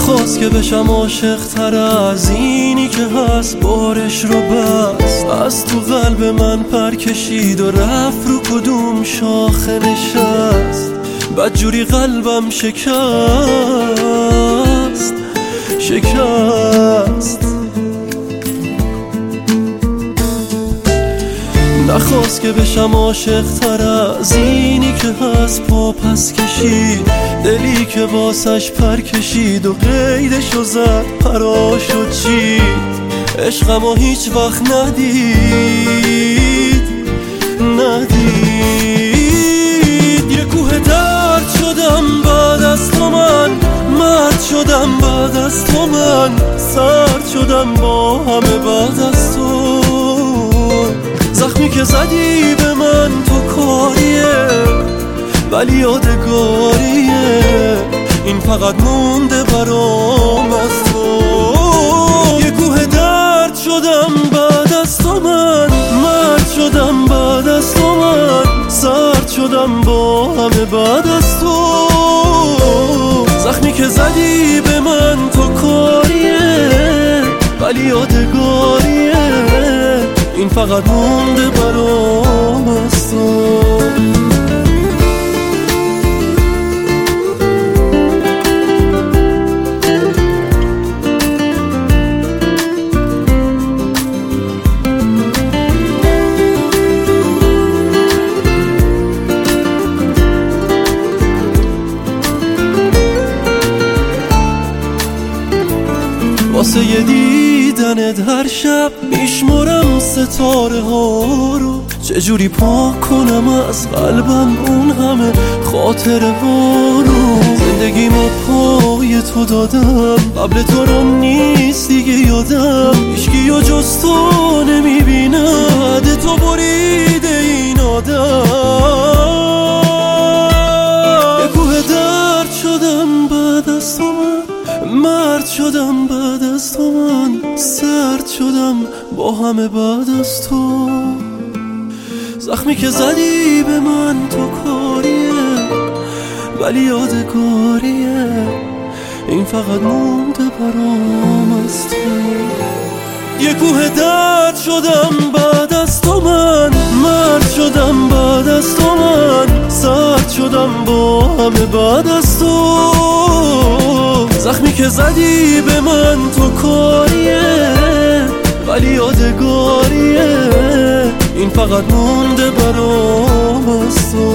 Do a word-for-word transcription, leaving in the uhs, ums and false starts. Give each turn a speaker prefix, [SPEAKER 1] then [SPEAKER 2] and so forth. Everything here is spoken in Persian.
[SPEAKER 1] نخواست که بشم عاشق تر از اینی که هست، بارش رو بست از تو قلب من پر کشید و رفت رو کدوم شاخه نشست. بدجوری قلبم شکست شکست. نخواست که بشم عاشق تر از اینی که هست، پا پس کشید دلی که واسش پر کشید و قیدشو زد پراشو چید. عشقمو هیچ وقت ندید ندید. یه کوه درد شدم بعد از تو من، مرد شدم بعد از تو من، سرد شدم با همه بعد از تو. زخمی که زدی به من تو کاریه ولی یادگاریه، این فقط مونده برام از تو. یه کوه درد شدم بعد از تو من، مرد شدم بعد از تو من، سرد شدم با همه بعد از تو. زخمی که زدی به من تو کاریه ولی یادگاریه، این فقط مونده برام از تو. واسه یه دیدنت هر شب میشمرم ستاره ها رو، چجوری پاک کنم از قلبم اون همه خاطره ها رو. زندگیمو پای تو دادم، قبل تو رو نیست دیگه یادم، هیچکی و جز تو نمیبیند، تو بریده این آدم. یه کوه درد شدم بعد از تو من، مرد شدم بعد از تو من، سرد شدم با همه بعد از تو. زخمی که زدی به من تو کاریه ولی یادگاریه، این فقط مونده برام از تو. یه کوه درد شدم بعد از تو من، مرد شدم بعد از تو من، سرد شدم با همه بعد از تو. زخمی که زدی به من تو کاریه ولی یادگاریه، این فقط مونده برام از تو.